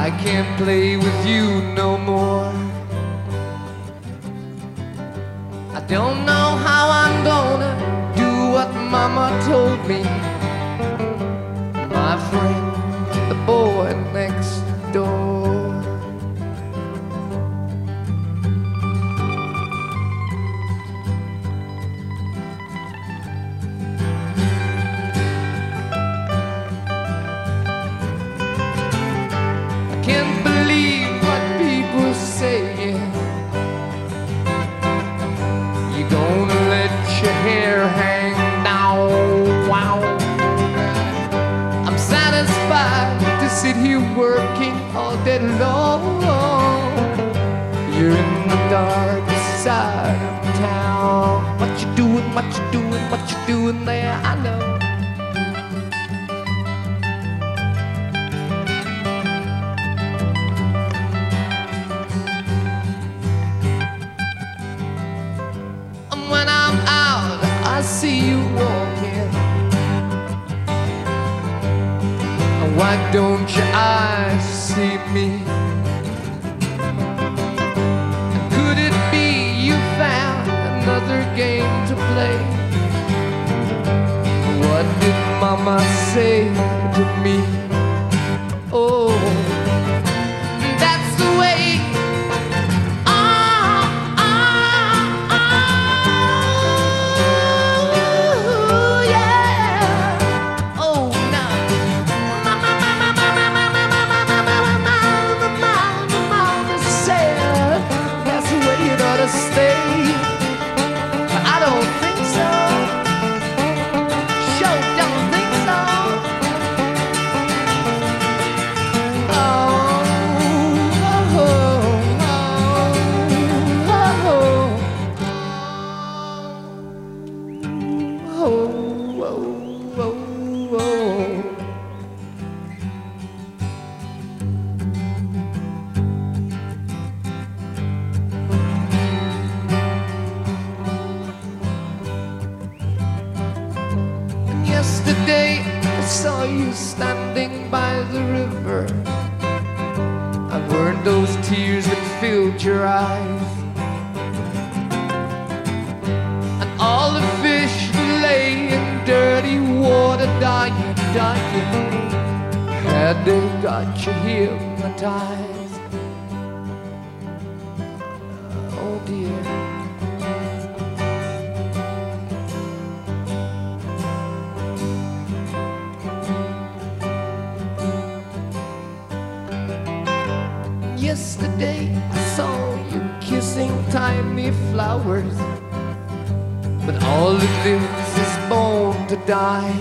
I can't play with you no more. I don't know how I'm gonna do what Mama told me. My friend, the boy next door. Can't believe what people saying. You're gonna let your hair hang down. Wow. I'm satisfied to sit here working all day long. You're in the dark side of town. What you doing, what you doing, what you doing there, I know. When I'm out, I see you walking. Why don't your eyes see me? Could it be you found another game to play? What did Mama say to me? Oh, that's the way. Stay, but I don't think so. Sure don't think so. Oh, oh, oh, oh, oh, oh, oh, oh. Yesterday I saw you standing by the river. I weren't those tears that filled your eyes. And all the fish lay in dirty water, dying, dying. Had they got you hypnotized? Oh dear. Yesterday I saw you kissing tiny flowers, but all that lives is born to die.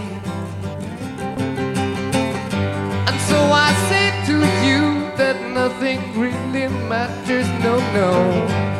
And so I say to you that nothing really matters, no, no.